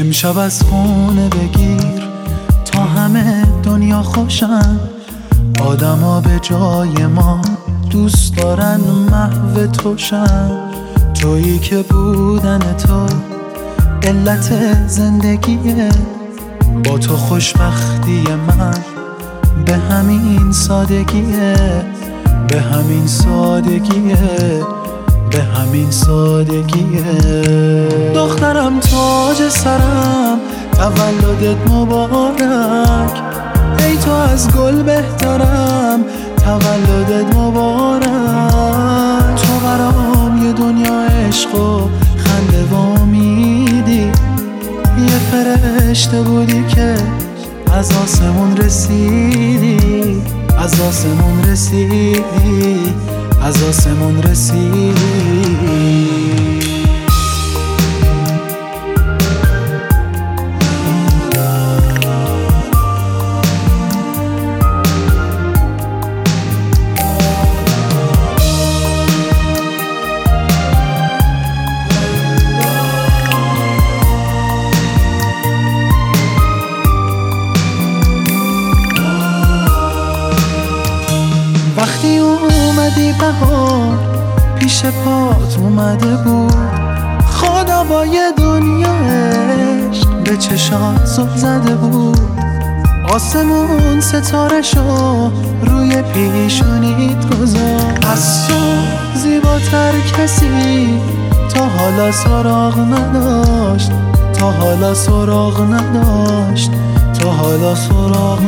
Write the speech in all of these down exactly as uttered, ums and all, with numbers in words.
امشب از خونه بگیر تا همه دنیا خوشن، آدما به جای ما دوست دارن محو توشن. تویی که بودن تو علت زندگیه، با تو خوشبختی من به همین سادگیه، به همین سادگیه، به همین سادگیه. دخترم تاج سرم تولدت مبارک، ای تو از گل بهترم تولدت مبارک. تو برام یه دنیا عشق و خنده و امیدی، یه فرشته بودی که از آسمون رسیدی، از آسمون رسیدی، از آسمون رسیدی. وقتی اومدی بهار پیش پات اومده بود، خدا با یه دنیا عشق به چشات زل زده بود. آسمون ستاره شو روی پیشونیت گذاشت، از تو زیباتر کسی تا حالا سراغ نداشت، تا حالا سراغ نداشت، تا حالا سراغ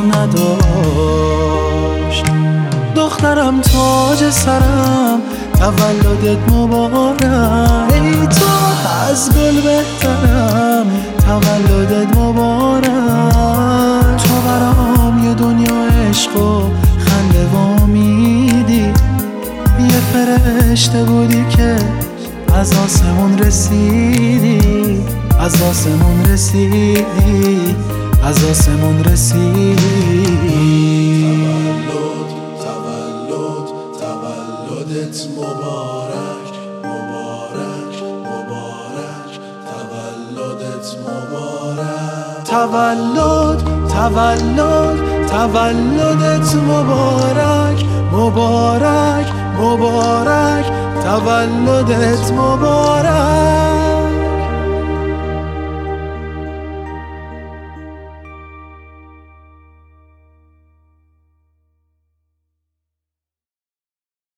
نداشت. دخترم تاج سرم تولدت مبارک، ای تو از گل بهترم تولدت مبارک. تو برام یه دنیا عشق و خنده و امیدی، یه فرشته بودی که از آسمون رسیدی، از آسمون رسیدی، از آسمون رسیدی. تولدت مبارک، مبارک، مبارک، تولدت مبارک. تولد، تولد، تولدت مبارک، مبارک، مبارک، تولدت مبارک.